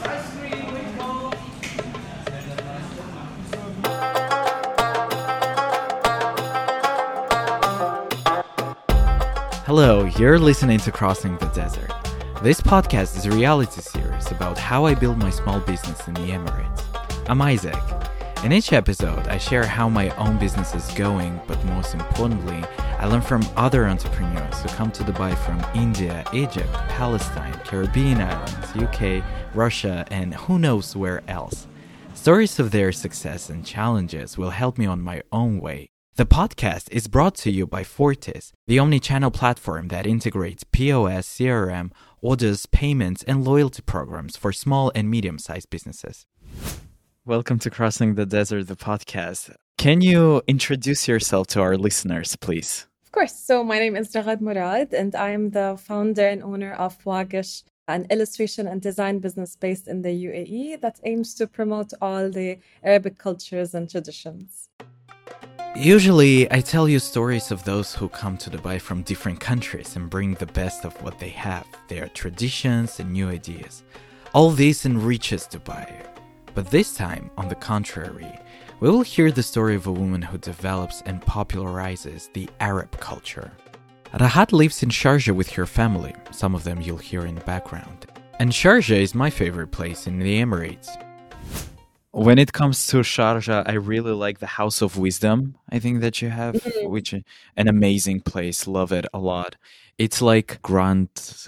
Hello, you're listening to Crossing the Desert. This podcast is a reality series about how I build my small business in the Emirates. I'm Isaac. In each episode, I share how my own business is going, but most importantly, I learn from other entrepreneurs who come to Dubai from India, Egypt, Palestine, Caribbean islands, UK, Russia, and who knows where else. Stories of their success and challenges will help me on my own way. The podcast is brought to you by Fortis, the omni-channel platform that integrates POS, CRM, orders, payments, and loyalty programs for small and medium-sized businesses. Welcome to Crossing the Desert, the podcast. Can you introduce yourself to our listeners, please? Of course. So my name is Ragad Murad, and I am the founder and owner of Wagish, an illustration and design business based in the UAE that aims to promote all the Arabic cultures and traditions. Usually, I tell you stories of those who come to Dubai from different countries and bring the best of what they have, their traditions and new ideas. All this enriches Dubai. But this time, on the contrary, we will hear the story of a woman who develops and popularizes the Arab culture. Rahat lives in Sharjah with her family, some of them you'll hear in the background. And Sharjah is my favorite place in the Emirates. When it comes to Sharjah, I really like the House of Wisdom, I think that you have, which is an amazing place. Love it a lot. It's like grand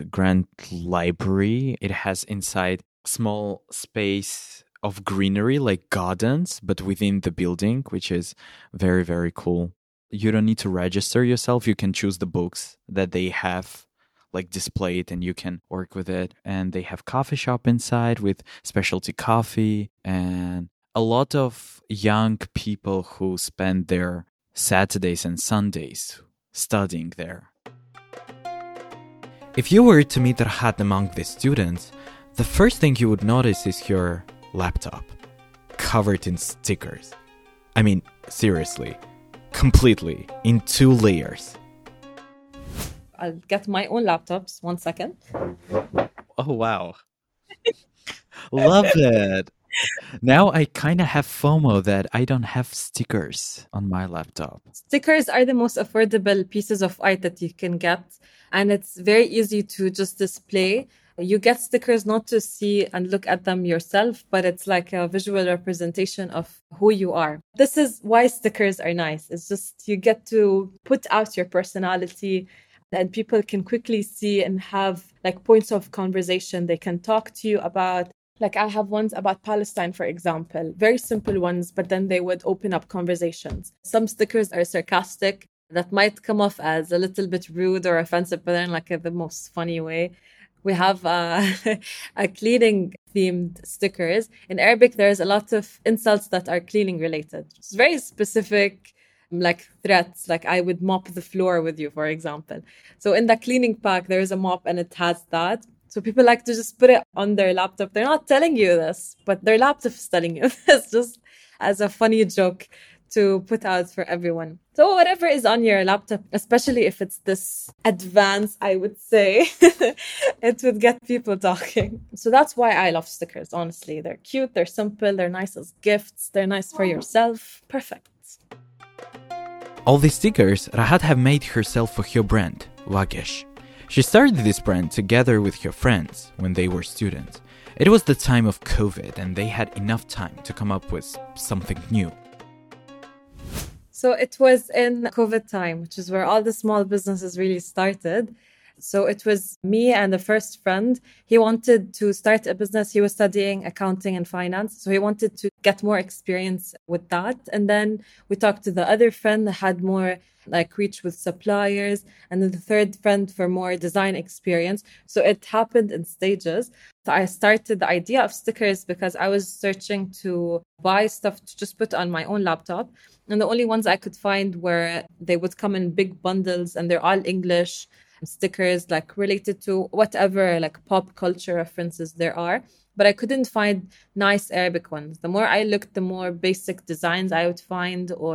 library. It has inside small space of greenery, like gardens, but within the building, which is very, very cool. You don't need to register yourself. You can choose the books that they have like displayed and you can work with it. And they have coffee shop inside with specialty coffee and a lot of young people who spend their Saturdays and Sundays studying there. If you were to meet Rahat among the students, the first thing you would notice is your laptop covered in stickers. I mean, seriously, completely in 2 layers. I'll get my own laptops. 1 second. Oh, wow. Love it. Now I kind of have FOMO that I don't have stickers on my laptop. Stickers are the most affordable pieces of art that you can get, and it's very easy to just display. You get stickers not to see and look at them yourself, but it's like a visual representation of who you are. This is why stickers are nice. It's just you get to put out your personality and people can quickly see and have like points of conversation they can talk to you about. Like I have ones about Palestine, for example, very simple ones, but then they would open up conversations. Some stickers are sarcastic that might come off as a little bit rude or offensive, but then like in the most funny way. We have a cleaning themed stickers. In Arabic, there's a lot of insults that are cleaning related. It's very specific, like threats, like I would mop the floor with you, for example. So in the cleaning pack, there is a mop and it has that. So people like to just put it on their laptop. They're not telling you this, but their laptop is telling you this just as a funny joke to put out for everyone. So whatever is on your laptop, especially if it's this advanced, I would say, it would get people talking. So that's why I love stickers, honestly. They're cute, they're simple, they're nice as gifts, they're nice for yourself. Perfect. All these stickers Rahat have made herself for her brand, Wagish. She started this brand together with her friends when they were students. It was the time of COVID and they had enough time to come up with something new. So it was in COVID time, which is where all the small businesses really started. So it was me and the first friend. He wanted to start a business. He was studying accounting and finance. So he wanted to get more experience with that. And then we talked to the other friend that had more like reach with suppliers. And then the third friend for more design experience. So it happened in stages. So I started the idea of stickers because I was searching to buy stuff to just put on my own laptop. And the only ones I could find were they would come in big bundles and they're all English stickers like related to whatever like pop culture references there are. But I couldn't find nice Arabic ones. The more I looked, the more basic designs I would find or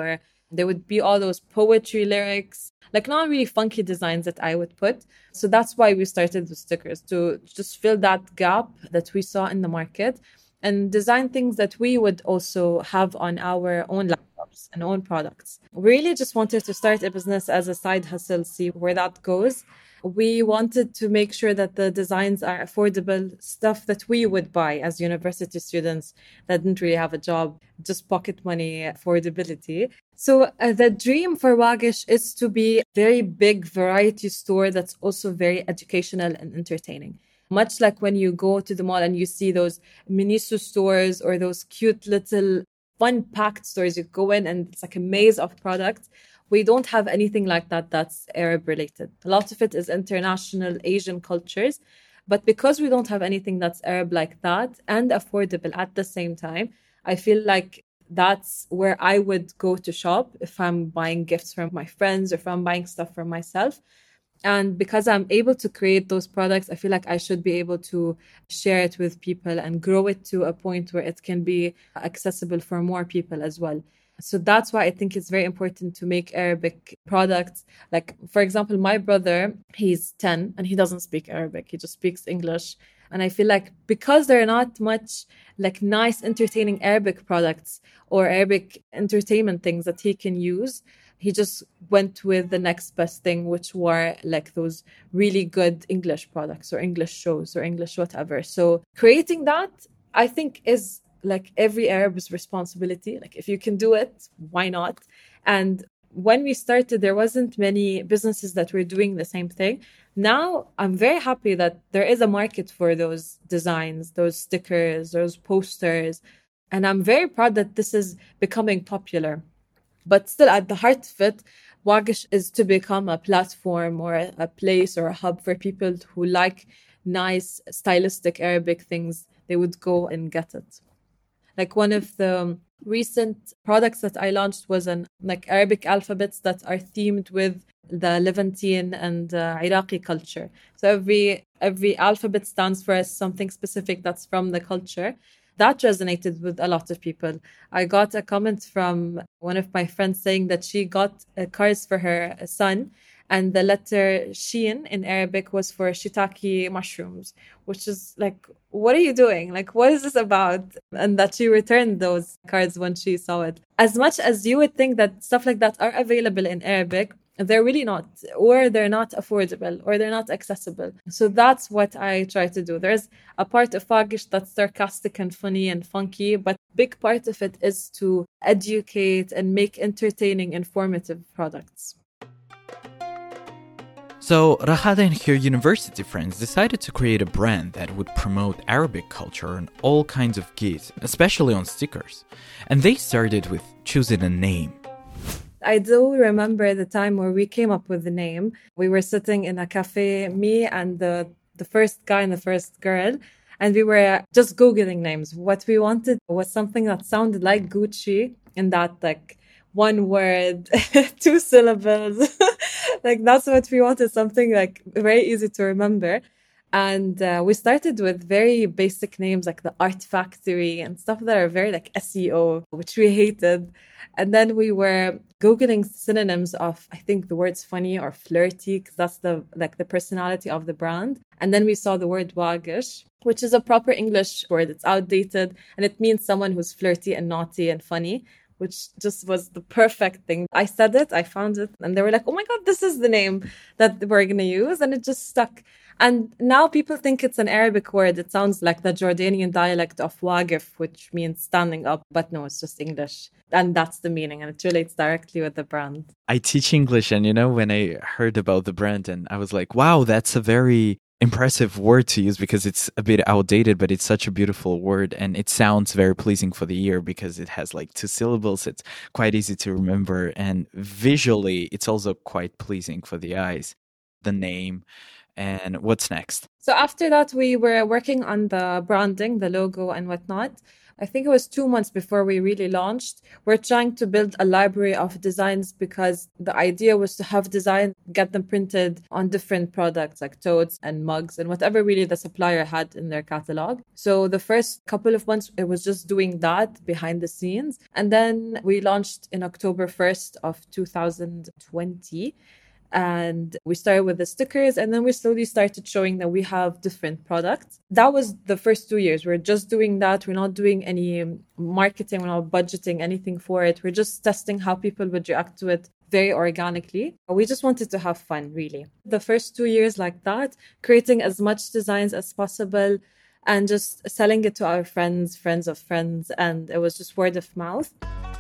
There would be all those poetry lyrics, like not really funky designs that I would put. So that's why we started with stickers, to just fill that gap that we saw in the market and design things that we would also have on our own laptops and own products. We really just wanted to start a business as a side hustle, see where that goes. We wanted to make sure that the designs are affordable, stuff that we would buy as university students that didn't really have a job, just pocket money affordability. So the dream for Wagish is to be a very big variety store that's also very educational and entertaining. Much like when you go to the mall and you see those Miniso stores or those cute little fun-packed stores, you go in and it's like a maze of products. We don't have anything like that that's Arab related. A lot of it is international Asian cultures. But because we don't have anything that's Arab like that and affordable at the same time, I feel like that's where I would go to shop if I'm buying gifts from my friends or if I'm buying stuff for myself. And because I'm able to create those products, I feel like I should be able to share it with people and grow it to a point where it can be accessible for more people as well. So that's why I think it's very important to make Arabic products. Like, for example, my brother, he's 10 and he doesn't speak Arabic. He just speaks English. And I feel like because there are not much like nice, entertaining Arabic products or Arabic entertainment things that he can use, he just went with the next best thing, which were like those really good English products or English shows or English whatever. So creating that, I think, is like every Arab's responsibility. Like if you can do it, why not? And when we started, there wasn't many businesses that were doing the same thing. Now I'm very happy that there is a market for those designs, those stickers, those posters. And I'm very proud that this is becoming popular. But still, at the heart of it, Wagish is to become a platform or a place or a hub for people who like nice, stylistic Arabic things. They would go and get it. Like one of the recent products that I launched was like Arabic alphabets that are themed with the Levantine and Iraqi culture. So every alphabet stands for something specific that's from the culture. That resonated with a lot of people. I got a comment from one of my friends saying that she got cards for her son, and the letter Shin in Arabic was for shiitake mushrooms, which is like, what are you doing? Like, what is this about? And that she returned those cards when she saw it. As much as you would think that stuff like that are available in Arabic, they're really not, or they're not affordable, or they're not accessible. So that's what I try to do. There's a part of Wagish that's sarcastic and funny and funky, but a big part of it is to educate and make entertaining, informative products. So Rahada and her university friends decided to create a brand that would promote Arabic culture on all kinds of gifts, especially on stickers. And they started with choosing a name. I do remember the time where we came up with the name. We were sitting in a cafe, me and the first guy and the first girl, and we were just Googling names. What we wanted was something that sounded like Gucci in that like one word, 2 syllables. Like that's what we wanted, something like very easy to remember. And we started with very basic names like the Art Factory and stuff that are very like SEO, which we hated. And then we were Googling synonyms of, I think, the words funny or flirty, because that's the personality of the brand. And then we saw the word Wagish, which is a proper English word. It's outdated and it means someone who's flirty and naughty and funny, which just was the perfect thing. I said it, I found it, and they were like, oh my God, this is the name that we're going to use. And it just stuck. And now people think it's an Arabic word. It sounds like the Jordanian dialect of Waqif, which means standing up. But no, it's just English. And that's the meaning. And it relates directly with the brand. I teach English. And, when I heard about the brand, and I was like, wow, that's a very impressive word to use because it's a bit outdated, but it's such a beautiful word. And it sounds very pleasing for the ear because it has like 2 syllables. It's quite easy to remember. And visually, it's also quite pleasing for the eyes. The name And what's next? So after that, we were working on the branding, the logo and whatnot. I think it was 2 months before we really launched. We're trying to build a library of designs because the idea was to have design, get them printed on different products like totes and mugs and whatever really the supplier had in their catalog. So the first couple of months, it was just doing that behind the scenes. And then we launched in October 1st of 2020. And we started with the stickers, and then we slowly started showing that we have different products. That was the first 2 years. We're just doing that. We're not doing any marketing. We're not budgeting anything for it. We're just testing how people would react to it very organically. We just wanted to have fun, really. The first 2 years like that, creating as much designs as possible and just selling it to our friends, friends of friends. And it was just word of mouth.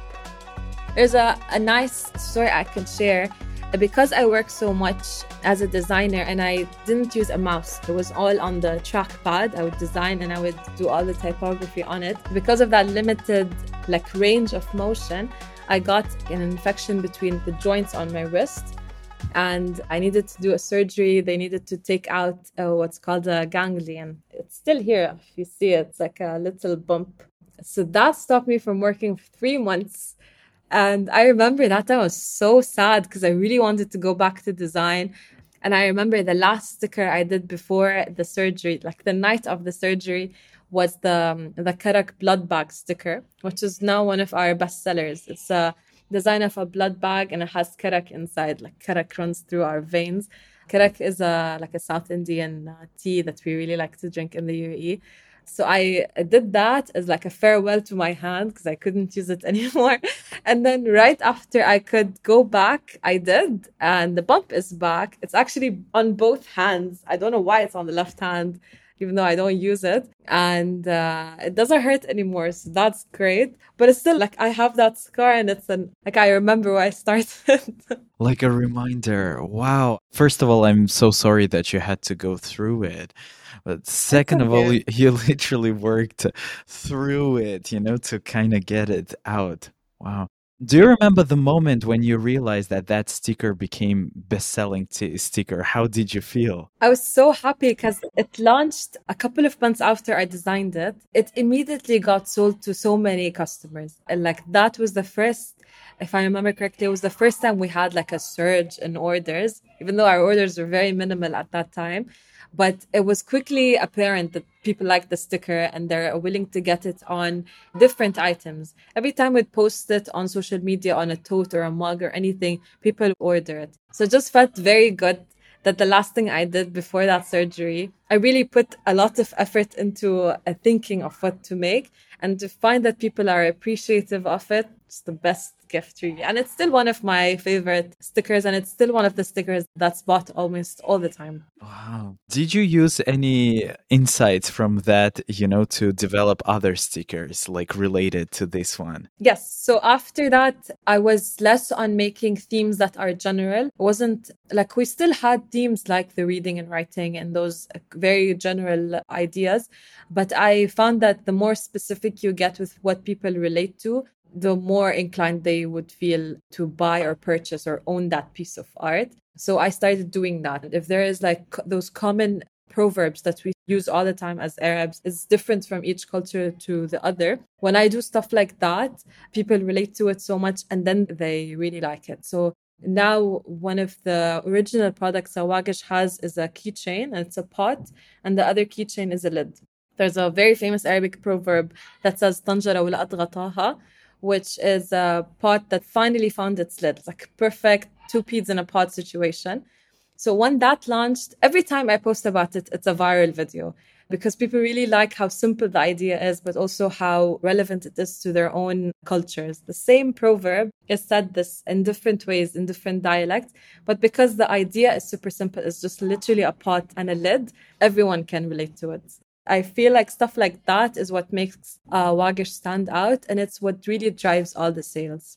There's a nice story I can share. Because I work so much as a designer and I didn't use a mouse, it was all on the trackpad. I would design and I would do all the typography on it. Because of that limited range of motion, I got an infection between the joints on my wrist and I needed to do a surgery. They needed to take out what's called a ganglion. It's still here. If you see it, it's like a little bump. So that stopped me from working for 3 months. And I remember that time I was so sad because I really wanted to go back to design. And I remember the last sticker I did before the surgery, the night of the surgery, was the Karak blood bag sticker, which is now one of our best sellers. It's a design of a blood bag and it has Karak inside, Karak runs through our veins. Karak is a South Indian tea that we really like to drink in the UAE. So I did that as a farewell to my hand because I couldn't use it anymore. And then right after I could go back, I did. And the bump is back. It's actually on both hands. I don't know why it's on the left hand, even though I don't use it. And it doesn't hurt anymore. So that's great. But it's still I have that scar and it's I remember where I started. Like a reminder. Wow. First of all, I'm so sorry that you had to go through it. But second of all, you literally worked through it, to kind of get it out. Wow. Do you remember the moment when you realized that sticker became best-selling sticker? How did you feel? I was so happy because it launched a couple of months after I designed it. It immediately got sold to so many customers. And that was the first, if I remember correctly, it was the first time we had a surge in orders, even though our orders were very minimal at that time. But it was quickly apparent that people like the sticker and they're willing to get it on different items. Every time we'd post it on social media on a tote or a mug or anything, people order it. So it just felt very good that the last thing I did before that surgery, I really put a lot of effort into thinking of what to make, and to find that people are appreciative of it, it's the best gift really. And it's still one of my favorite stickers, and it's still one of the stickers that's bought almost all the time. Wow. Did you use any insights from that, to develop other stickers related to this one? Yes. So after that, I was less on making themes that are general. It wasn't we still had themes like the reading and writing and those very general ideas. But I found that the more specific you get with what people relate to, the more inclined they would feel to buy or purchase or own that piece of art. So I started doing that. If there is those common proverbs that we use all the time as Arabs, it's different from each culture to the other. When I do stuff like that, people relate to it so much and then they really like it. So now one of the original products Awagesh has is a keychain, and it's a pot, and the other keychain is a lid. There's a very famous Arabic proverb that says طنجرة ولقت غطاها, which is a pot that finally found its lid. It's perfect 2 peas in a pod situation. So when that launched, every time I post about it, it's a viral video because people really like how simple the idea is, but also how relevant it is to their own cultures. The same proverb is said this in different ways, in different dialects, but because the idea is super simple, it's just literally a pot and a lid, everyone can relate to it. I feel like stuff like that is what makes Awagesh stand out, and it's what really drives all the sales.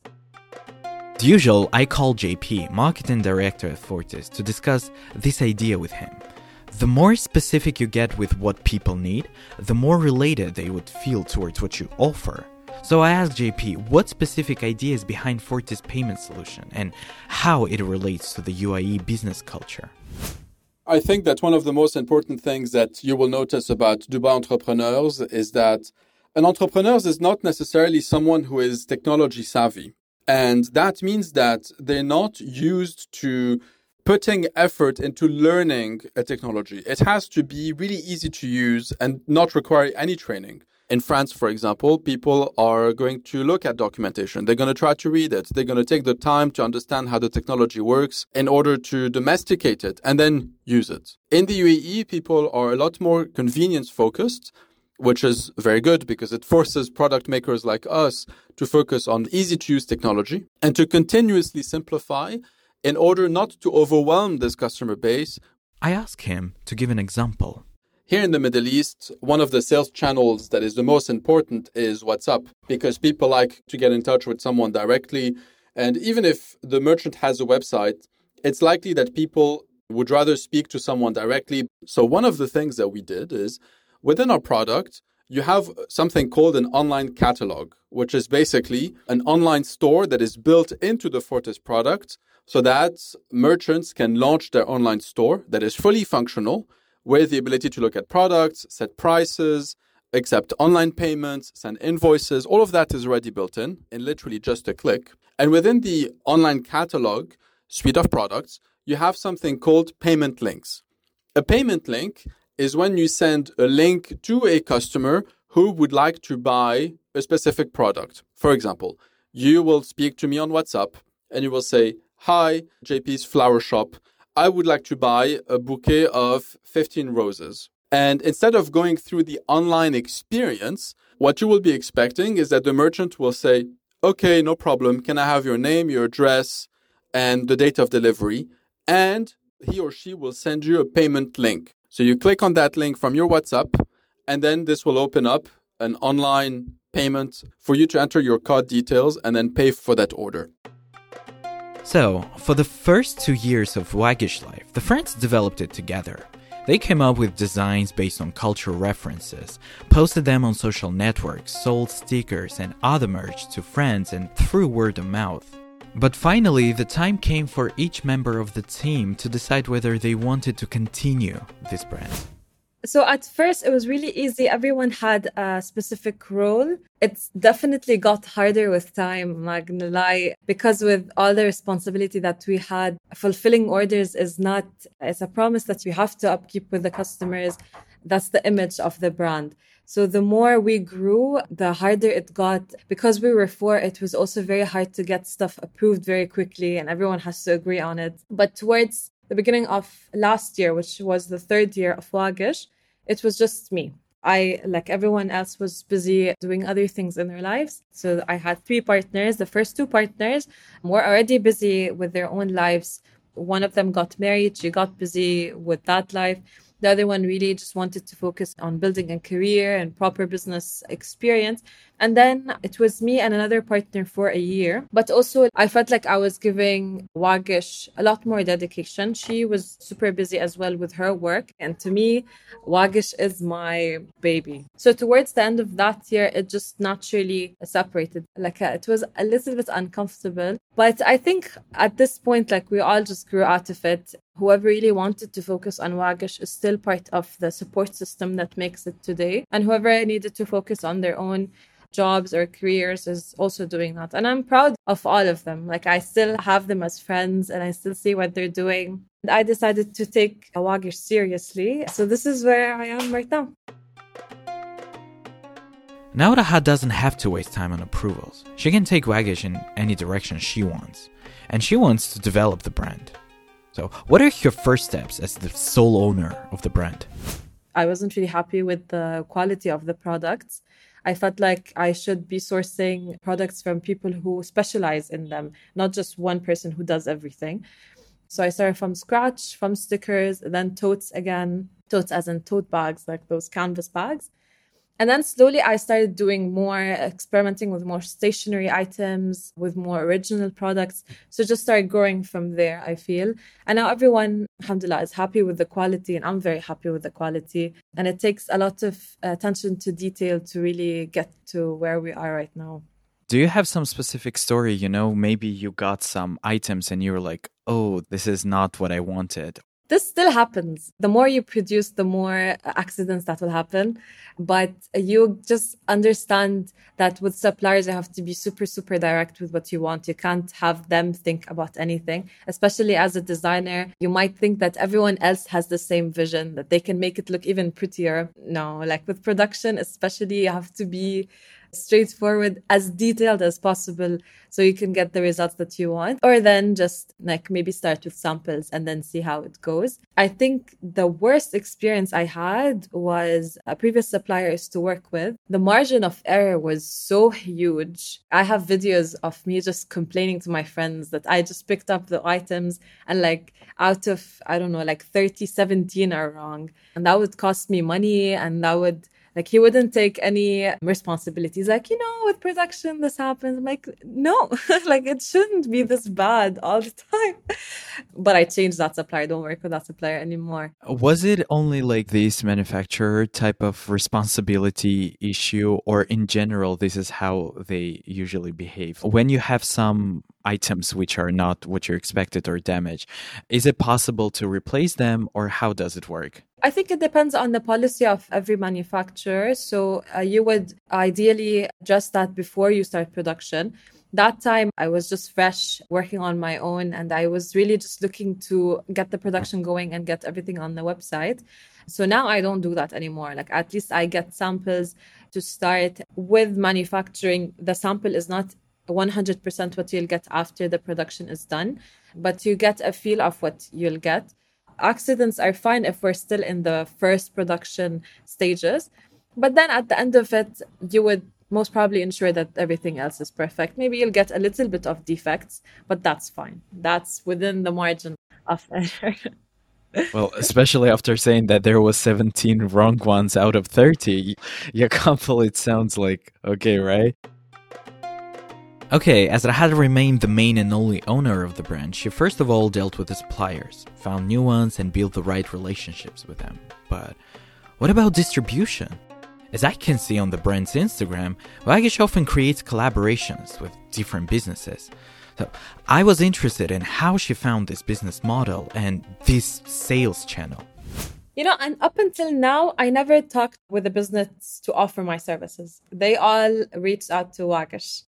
As usual, I call JP, marketing director at Fortis, to discuss this idea with him. The more specific you get with what people need, the more related they would feel towards what you offer. So I asked JP what specific idea is behind Fortis payment solution and how it relates to the UAE business culture. I think that one of the most important things that you will notice about Dubai entrepreneurs is that an entrepreneur is not necessarily someone who is technology savvy. And that means that they're not used to putting effort into learning a technology. It has to be really easy to use and not require any training. In France, for example, people are going to look at documentation. They're going to try to read it. They're going to take the time to understand how the technology works in order to domesticate it and then use it. In the UAE, people are a lot more convenience focused, which is very good because it forces product makers like us to focus on easy to use technology and to continuously simplify in order not to overwhelm this customer base. I asked him to give an example. Here in the Middle East, one of the sales channels that is the most important is WhatsApp, because people like to get in touch with someone directly. And even if the merchant has a website, it's likely that people would rather speak to someone directly. So one of the things that we did is within our product, you have something called an online catalog, which is basically an online store that is built into the Fortis product so that merchants can launch their online store that is fully functional, with the ability to look at products, set prices, accept online payments, send invoices. All of that is already built in literally just a click. And within the online catalog suite of products, you have something called payment links. A payment link is when you send a link to a customer who would like to buy a specific product. For example, you will speak to me on WhatsApp and you will say, "Hi, JP's Flower Shop. I would like to buy a bouquet of 15 roses." And instead of going through the online experience, what you will be expecting is that the merchant will say, "Okay, no problem. Can I have your name, your address, and the date of delivery?" And he or she will send you a payment link. So you click on that link from your WhatsApp, and then this will open up an online payment for you to enter your card details and then pay for that order. So, for the first 2 years of Waggish life, the friends developed it together. They came up with designs based on cultural references, posted them on social networks, sold stickers and other merch to friends and through word of mouth. But finally, the time came for each member of the team to decide whether they wanted to continue this brand. So at first, it was really easy. Everyone had a specific role. It's definitely got harder with time, I'm not gonna lie, because with all the responsibility that we had, fulfilling orders it's a promise that we have to upkeep with the customers. That's the image of the brand. So the more we grew, the harder it got. Because we were four, it was also very hard to get stuff approved very quickly and everyone has to agree on it. But towards the beginning of last year, which was the third year of Waggish, it was just me. I, like everyone else, was busy doing other things in their lives. So I had 3 partners. The first 2 partners were already busy with their own lives. One of them got married. She got busy with that life. The other one really just wanted to focus on building a career and proper business experience. And then it was me and another partner for a year. But also I felt like I was giving Waggish a lot more dedication. She was super busy as well with her work. And to me, Waggish is my baby. So towards the end of that year, it just naturally separated. It was a little bit uncomfortable. But I think at this point, we all just grew out of it. Whoever really wanted to focus on Waggish is still part of the support system that makes it today. And whoever needed to focus on their own jobs or careers is also doing that. And I'm proud of all of them. I still have them as friends and I still see what they're doing. I decided to take Waggish seriously. So this is where I am right now. Now Raha doesn't have to waste time on approvals. She can take Waggish in any direction she wants. And she wants to develop the brand. So what are your first steps as the sole owner of the brand? I wasn't really happy with the quality of the products. I felt like I should be sourcing products from people who specialize in them, not just one person who does everything. So I started from scratch, from stickers, then totes again, totes as in tote bags, like those canvas bags. And then slowly I started doing more, experimenting with more stationery items, with more original products. So just started growing from there, I feel. And now everyone, alhamdulillah, is happy with the quality and I'm very happy with the quality. And it takes a lot of attention to detail to really get to where we are right now. Do you have some specific story, maybe you got some items and you were like, oh, this is not what I wanted? This still happens. The more you produce, the more accidents that will happen. But you just understand that with suppliers, you have to be super, super direct with what you want. You can't have them think about anything. Especially as a designer, you might think that everyone else has the same vision, that they can make it look even prettier. No, like with production, especially, you have to be straightforward, as detailed as possible, so you can get the results that you want. Or then just like maybe start with samples and then see how it goes. I think the worst experience I had was a previous supplier I used to work with. The margin of error was so huge. I have videos of me just complaining to my friends that I just picked up the items and like out of, I don't know, like 30, 17 are wrong. And that would cost me money, and that would like, he wouldn't take any responsibilities. Like, with production, this happens. I'm like, no, like, it shouldn't be this bad all the time. But I changed that supplier. I don't work with that supplier anymore. Was it only like this manufacturer type of responsibility issue, or in general, this is how they usually behave? When you have some items which are not what you expected or damaged, is it possible to replace them, or how does it work? I think it depends on the policy of every manufacturer. So you would ideally address that before you start production. That time I was just fresh working on my own, and I was really just looking to get the production going and get everything on the website. So now I don't do that anymore. Like, at least I get samples to start with. Manufacturing, the sample is not 100% what you'll get after the production is done, but you get a feel of what you'll get. Accidents are fine if we're still in the first production stages. But then at the end of it, you would most probably ensure that everything else is perfect. Maybe you'll get a little bit of defects, but that's fine. That's within the margin of error. Well, especially after saying that there was 17 wrong ones out of 30, your couple, it sounds like okay, right? Okay, as Rahad remained the main and only owner of the brand, she first of all dealt with the suppliers, found new ones, and built the right relationships with them. But what about distribution? As I can see on the brand's Instagram, Wagish often creates collaborations with different businesses. So I was interested in how she found this business model and this sales channel. And up until now, I never talked with a business to offer my services. They all reached out to Wagish.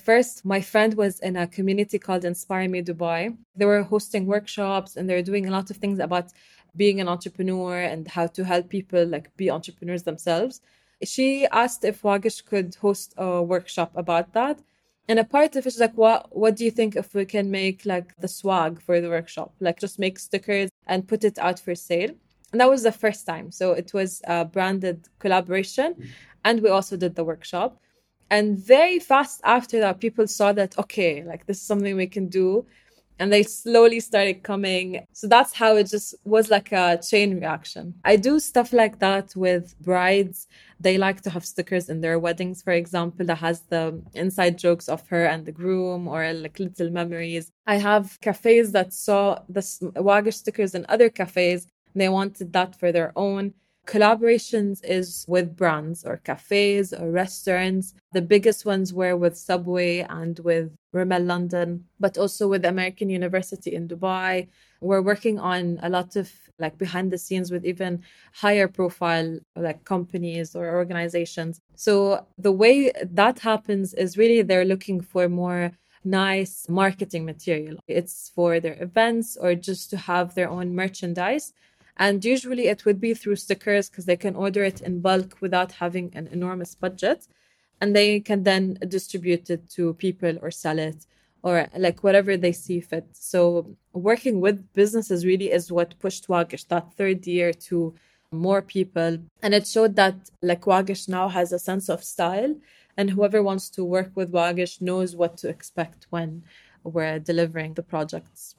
My friend was in a community called Inspire Me Dubai. They were hosting workshops, and they were doing a lot of things about being an entrepreneur and how to help people like be entrepreneurs themselves. She asked if Wagish could host a workshop about that. And a part of it is like, what do you think if we can make like the swag for the workshop? Like just make stickers and put it out for sale. And that was the first time. So it was a branded collaboration. And we also did the workshop. And very fast after that, people saw that, okay, like this is something we can do. And they slowly started coming. So that's how it just was like a chain reaction. I do stuff like that with brides. They like to have stickers in their weddings, for example, that has the inside jokes of her and the groom, or like little memories. I have cafes that saw the Wagish stickers in other cafes. They wanted that for their own. Collaborations is with brands or cafes or restaurants. The biggest ones were with Subway and with Rimmel London, but also with American University in Dubai. We're working on a lot of like behind the scenes with even higher profile like companies or organizations. So the way that happens is really they're looking for more nice marketing material. It's for their events or just to have their own merchandise. And usually it would be through stickers because they can order it in bulk without having an enormous budget. And they can then distribute it to people or sell it or like whatever they see fit. So working with businesses really is what pushed Wagish that third year to more people. And it showed that like Wagish now has a sense of style, and whoever wants to work with Wagish knows what to expect when we're delivering the projects.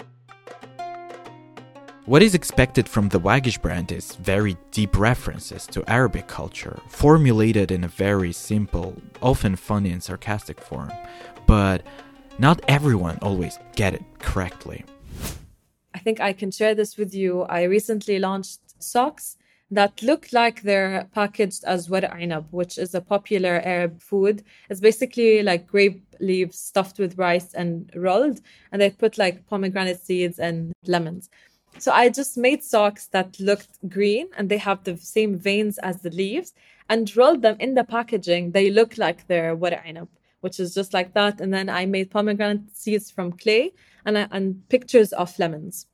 What is expected from the Wagish brand is very deep references to Arabic culture, formulated in a very simple, often funny and sarcastic form. But not everyone always get it correctly. I think I can share this with you. I recently launched socks that look like they're packaged as wara ainab, which is a popular Arab food. It's basically like grape leaves stuffed with rice and rolled, and they put like pomegranate seeds and lemons. So I just made socks that looked green and they have the same veins as the leaves and rolled them in the packaging. They look like they're ورق عنب, which is just like that. And then I made pomegranate seeds from clay and pictures of lemons.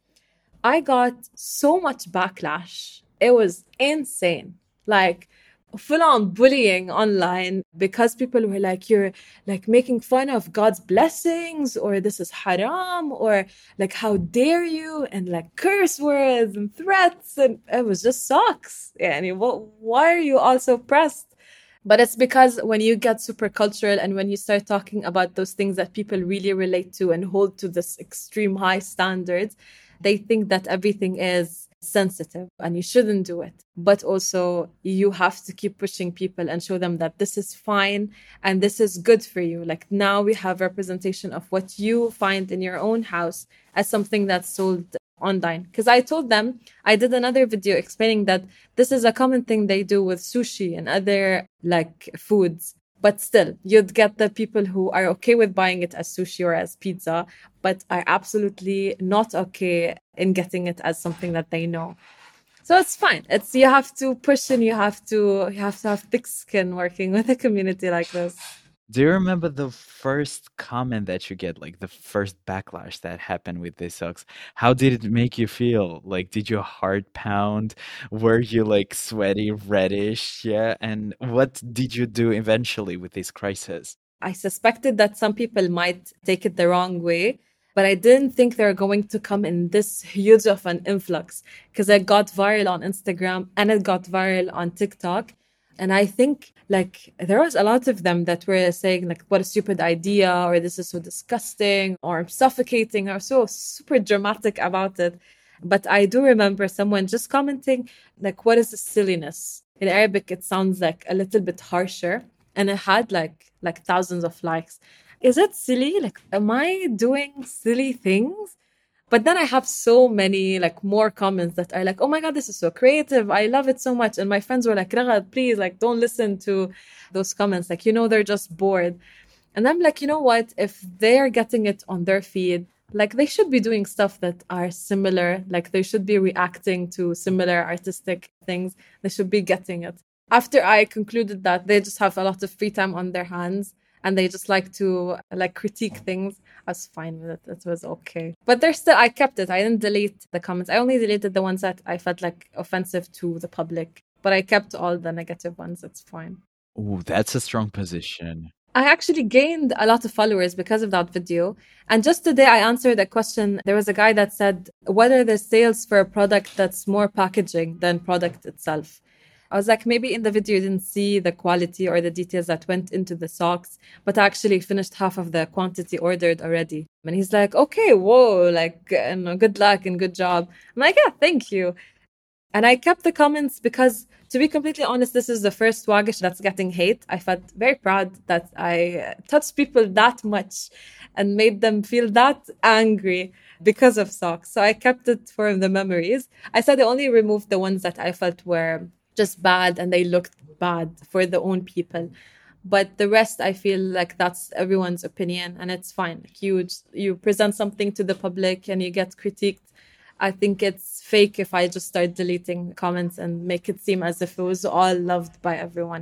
I got so much backlash. It was insane. Like full on bullying online because people were like, you're like making fun of God's blessings, or this is haram, or like, how dare you, and like curse words and threats. And it was just socks. Yeah, why are you all so pressed? But it's because when you get super cultural and when you start talking about those things that people really relate to and hold to this extreme high standards, they think that everything is sensitive and you shouldn't do it. But also you have to keep pushing people and show them that this is fine and this is good for you. Like now we have representation of what you find in your own house as something that's sold online. Because I told them, I did another video explaining that this is a common thing they do with sushi and other like foods. But still, you'd get the people who are okay with buying it as sushi or as pizza, but are absolutely not okay in getting it as something that they know. So it's fine. You have to push and you have to have thick skin working with a community like this. Do you remember the first comment that you get, like the first backlash that happened with these socks? How did it make you feel? Like, did your heart pound? Were you like sweaty, reddish? Yeah. And what did you do eventually with this crisis? I suspected that some people might take it the wrong way, but I didn't think they were going to come in this huge of an influx because it got viral on Instagram and it got viral on TikTok. And I think like there was a lot of them that were saying like, what a stupid idea, or this is so disgusting, or suffocating, or so super dramatic about it. But I do remember someone just commenting like, what is this silliness? In Arabic, it sounds like a little bit harsher. And it had like thousands of likes. Is it silly? Like, am I doing silly things? But then I have so many like more comments that are like, oh my God, this is so creative. I love it so much. And my friends were like, Raghad, please, like, don't listen to those comments. Like, they're just bored. And I'm like, you know what? If they're getting it on their feed, like they should be doing stuff that are similar. Like they should be reacting to similar artistic things. They should be getting it. After I concluded that they just have a lot of free time on their hands and they just like to like critique things, I was fine with it. It was okay. But I kept it. I didn't delete the comments. I only deleted the ones that I felt like offensive to the public. But I kept all the negative ones. It's fine. Ooh, that's a strong position. I actually gained a lot of followers because of that video. And just today I answered a question. There was a guy that said, what are the sales for a product that's more packaging than product itself? I was like, maybe in the video you didn't see the quality or the details that went into the socks, but I actually finished half of the quantity ordered already. And he's like, okay, whoa, like, good luck and good job. I'm like, yeah, thank you. And I kept the comments because, to be completely honest, this is the first Wagish that's getting hate. I felt very proud that I touched people that much and made them feel that angry because of socks. So I kept it for the memories. I said I only removed the ones that I felt were just bad and they looked bad for the own people. But the rest, I feel like that's everyone's opinion and it's fine. Like you present something to the public and you get critiqued. I think it's fake if I just start deleting comments and make it seem as if it was all loved by everyone.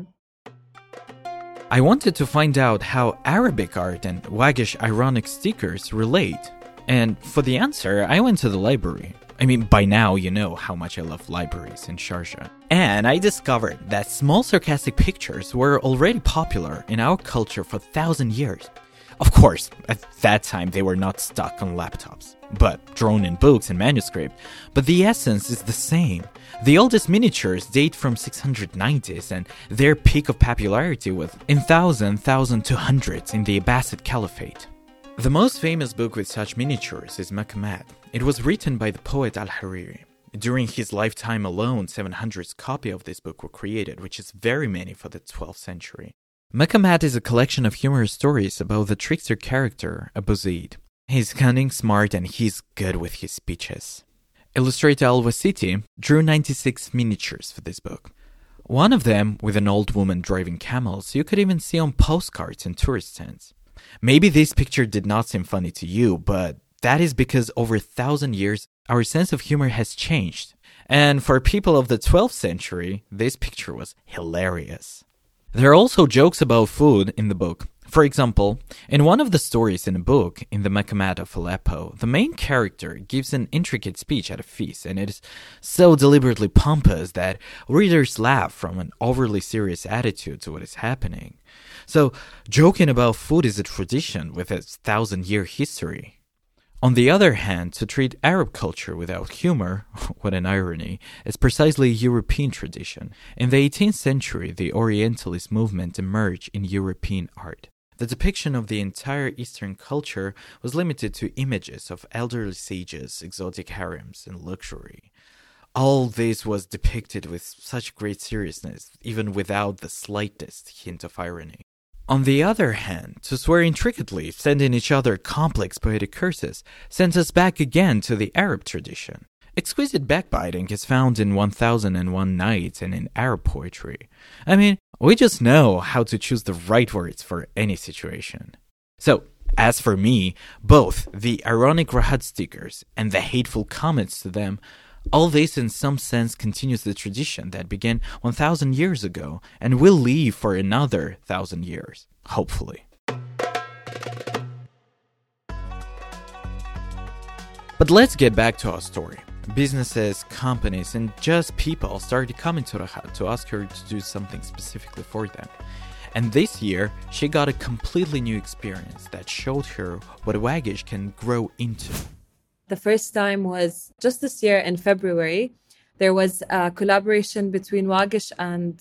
I wanted to find out how Arabic art and Wagish ironic stickers relate. And for the answer, I went to the library. I mean, by now you know how much I love libraries in Sharjah. And I discovered that small sarcastic pictures were already popular in our culture for 1,000 years. Of course, at that time they were not stuck on laptops, but drawn in books and manuscript. But the essence is the same. The oldest miniatures date from 690s and their peak of popularity was in 1,200s in the Abbasid Caliphate. The most famous book with such miniatures is Maqamat. It was written by the poet Al-Hariri. During his lifetime alone, 700 copies of this book were created, which is very many for the 12th century. Maqamat is a collection of humorous stories about the trickster character, Abu Zaid. He's cunning, smart, and he's good with his speeches. Illustrator Al-Wasiti drew 96 miniatures for this book. One of them with an old woman driving camels you could even see on postcards and tourist stands. Maybe this picture did not seem funny to you, but that is because over 1,000 years, our sense of humor has changed. And for people of the 12th century, this picture was hilarious. There are also jokes about food in the book. For example, in one of the stories in the book, in the Maqamat of Aleppo, the main character gives an intricate speech at a feast, and it is so deliberately pompous that readers laugh from an overly serious attitude to what is happening. So, joking about food is a tradition with a 1,000-year history. On the other hand, to treat Arab culture without humor, what an irony, is precisely a European tradition. In the 18th century, the Orientalist movement emerged in European art. The depiction of the entire Eastern culture was limited to images of elderly sages, exotic harems, and luxury. All this was depicted with such great seriousness, even without the slightest hint of irony. On the other hand, to swear intricately, sending each other complex poetic curses, sends us back again to the Arab tradition. Exquisite backbiting is found in 1001 Nights and in Arab poetry. I mean, we just know how to choose the right words for any situation. So, as for me, both the ironic Rahat stickers and the hateful comments to them, all this in some sense continues the tradition that began 1,000 years ago and will live for another 1,000 years, hopefully. But let's get back to our story. Businesses, companies, and just people started coming to Rahat to ask her to do something specifically for them. And this year, she got a completely new experience that showed her what Wagish can grow into. The first time was just this year in February. There was a collaboration between Wagish and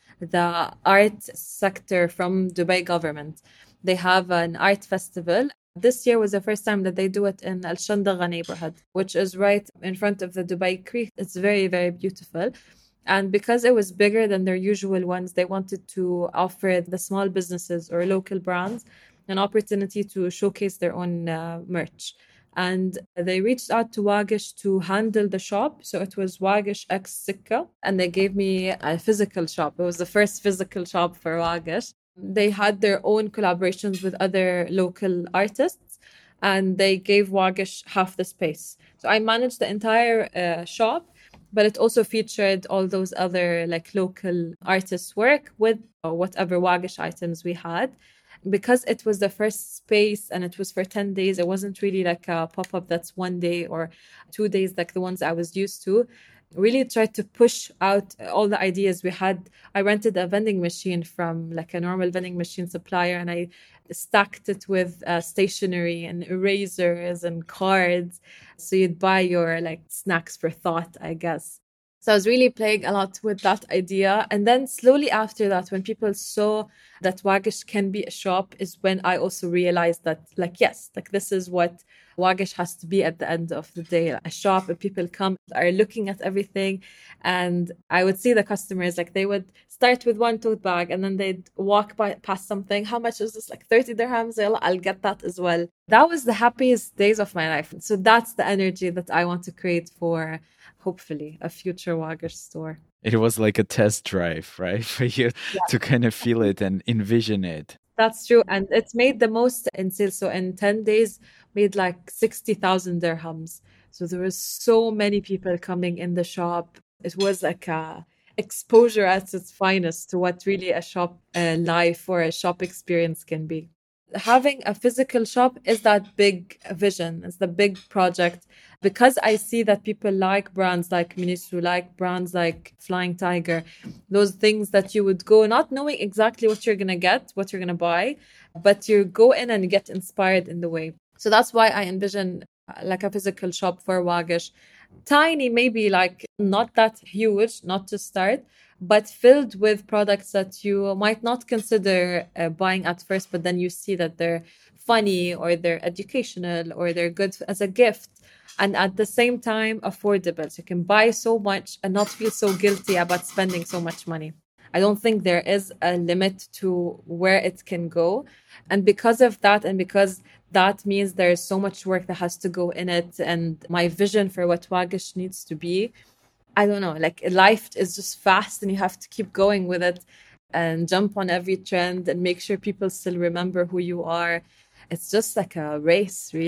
the art sector from Dubai government. They have an art festival. This year was the first time that they do it in Al Shandaga neighborhood, which is right in front of the Dubai Creek. It's very, very beautiful. And because it was bigger than their usual ones, they wanted to offer the small businesses or local brands an opportunity to showcase their own merch. And they reached out to Wagish to handle the shop. So it was Wagish X Sikka. And they gave me a physical shop. It was the first physical shop for Wagish. They had their own collaborations with other local artists. And they gave Wagish half the space. So I managed the entire shop. But it also featured all those other like local artists' work with whatever Wagish items we had. Because it was the first space and it was for 10 days, it wasn't really like a pop-up that's 1 day or 2 days like the ones I was used to. Really tried to push out all the ideas we had. I rented a vending machine from like a normal vending machine supplier and I stacked it with stationery and erasers and cards. So you'd buy your like snacks for thought, I guess. So I was really playing a lot with that idea. And then slowly after that, when people saw that Wagish can be a shop is when I also realized that like, yes, like this is what Wagish has to be at the end of the day. A shop and people come, are looking at everything. And I would see the customers, like they would start with one tote bag and then they'd walk past something. How much is this? Like 30 dirhams? I'll get that as well. That was the happiest days of my life. So that's the energy that I want to create for hopefully a future Wagish store. It was like a test drive, right? For you to kind of feel it and envision it. That's true. And it's made the most in sales. So in 10 days, made like 60,000 dirhams. So there was so many people coming in the shop. It was like a exposure at its finest to what really a shop life or a shop experience can be. Having a physical shop is that big vision. It's the big project because I see that people like brands like Miniso, like brands like Flying Tiger, those things that you would go not knowing exactly what you're going to get, what you're going to buy, but you go in and get inspired in the way. So that's why I envision like a physical shop for Wagish. Tiny, maybe like not that huge, not to start, but filled with products that you might not consider buying at first, but then you see that they're funny or they're educational or they're good as a gift. And at the same time, affordable. So you can buy so much and not feel so guilty about spending so much money. I don't think there is a limit to where it can go. And because of that, and because that means there's so much work that has to go in it, and my vision for what Wagish needs to be, I don't know, like life is just fast and you have to keep going with it and jump on every trend and make sure people still remember who you are. It's just like a race, really.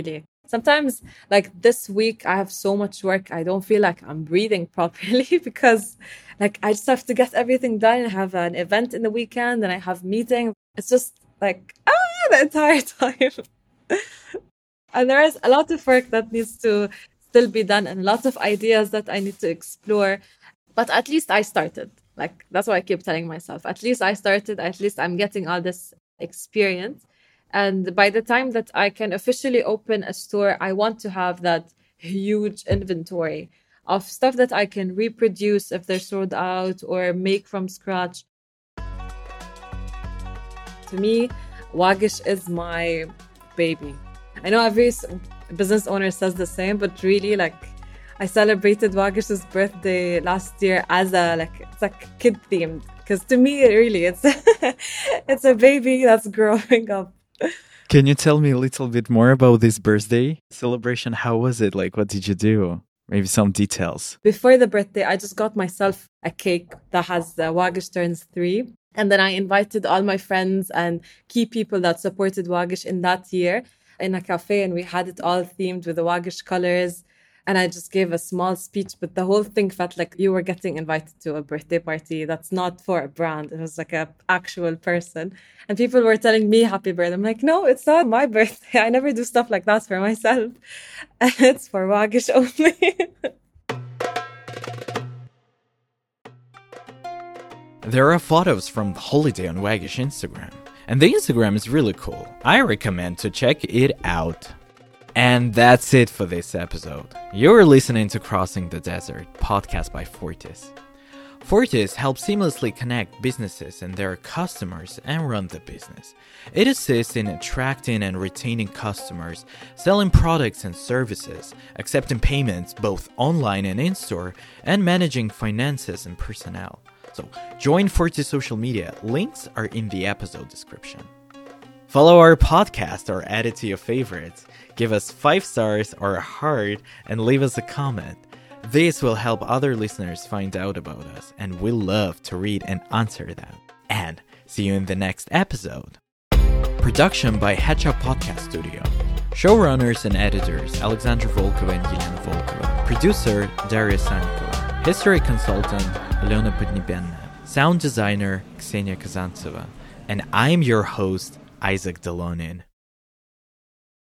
Sometimes, like this week, I have so much work. I don't feel like I'm breathing properly because like I just have to get everything done. I have an event in the weekend and I have meeting. It's just like, the entire time. And there is a lot of work that needs to still be done and lots of ideas that I need to explore. But at least I started. Like, that's what I keep telling myself. At least I started. At least I'm getting all this experience. And by the time that I can officially open a store, I want to have that huge inventory of stuff that I can reproduce if they're sold out or make from scratch. To me, Wagish is my baby. I know every business owner says the same, but really, like, I celebrated Wagish's birthday last year as it's like kid themed. Because to me, really, it's it's a baby that's growing up. Can you tell me a little bit more about this birthday celebration? How was it? Like, what did you do? Maybe some details. Before the birthday, I just got myself a cake that has Wagish turns 3. And then I invited all my friends and key people that supported Wagish in that year in a cafe. And we had it all themed with the Wagish colors. And I just gave a small speech, but the whole thing felt like you were getting invited to a birthday party that's not for a brand. It was like an actual person. And people were telling me happy birthday. I'm like, no, it's not my birthday. I never do stuff like that for myself. It's for Wagish only. There are photos from the holiday on Wagish Instagram. And the Instagram is really cool. I recommend to check it out. And that's it for this episode. You're listening to Crossing the Desert, podcast by Fortis. Fortis helps seamlessly connect businesses and their customers and run the business. It assists in attracting and retaining customers, selling products and services, accepting payments both online and in-store, and managing finances and personnel. So join Fortis social media. Links are in the episode description. Follow our podcast or add it to your favorites. Give us 5 stars or a heart and leave us a comment. This will help other listeners find out about us, and we'll love to read and answer them. And see you in the next episode. Production by Hatcha Podcast Studio. Showrunners and editors Alexandra Volkova and Yelena Volkova. Producer Daria Sanikova. History consultant Alena Podnibenna. Sound designer Ksenia Kazantseva. And I'm your host, Isaac Delonin.